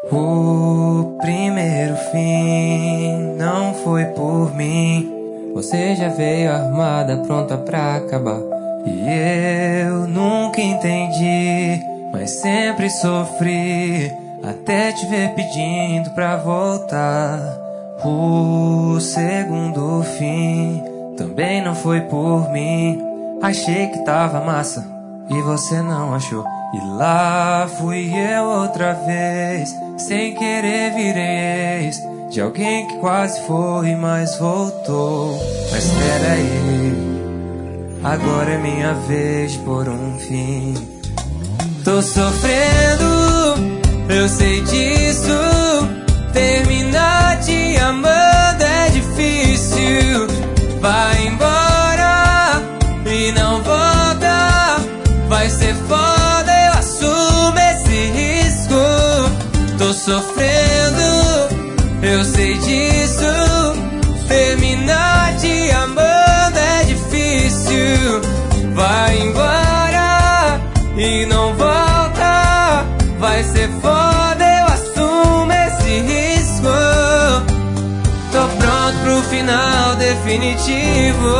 O primeiro fim não foi por mim. Você já veio armada, pronta pra acabar. E eu nunca entendi, mas sempre sofri, até te ver pedindo pra voltar. O segundo fim também não foi por mim. Achei que tava massa e você não achou. E lá fui eu outra vez, sem querer virei ex de alguém que quase foi, mas voltou. Mas peraí, agora é minha vez de pôr um fim. Tô sofrendo, eu sei disso. Terminar te amando é difícil. Vai embora e não volta. Vai ser foda, eu assumo esse risco. Tô sofrendo, eu sei disso. Terminar te amando é difícil. Vai embora e não volta. Vai ser foda, eu assumo esse risco. Tô pronto pro final definitivo.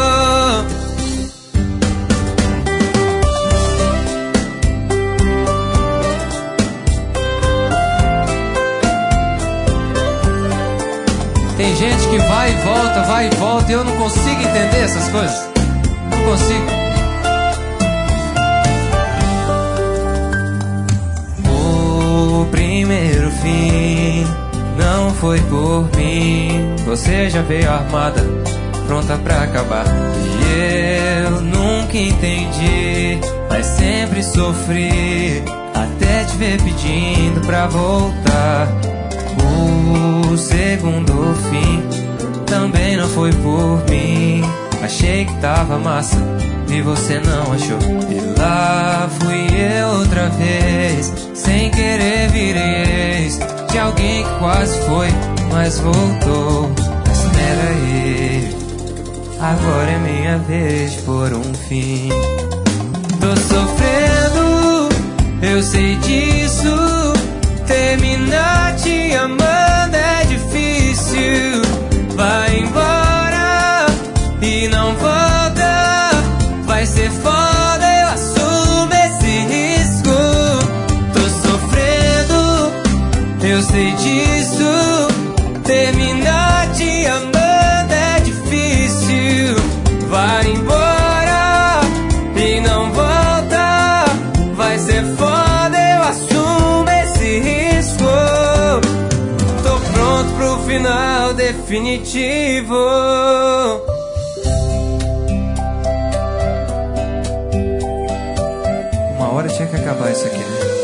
Tem gente que vai e volta, e eu não consigo entender essas coisas. Não consigo. O primeiro fim não foi por mim. Você já veio armada, pronta pra acabar. E eu nunca entendi, mas sempre sofri, até te ver pedindo pra voltar. O segundo fim também não foi por mim. Achei que tava massa e você não achou. E lá fui eu outra vez, sem querer virei ex de alguém que quase foi, mas voltou. Mas peraí, agora é minha vez de pôr um fim. Tô sofrendo, eu sei disso. Terminar te amando é difícil. Vai embora e não volta. Vai ser foda, eu assumo esse risco. Tô sofrendo, eu sei disso. Terminar te amando é difícil. Vai embora e não volta. Vai ser foda, eu assumo esse risco. Tô pronto pro final definitivo. Uma hora tinha que acabar isso aqui, né?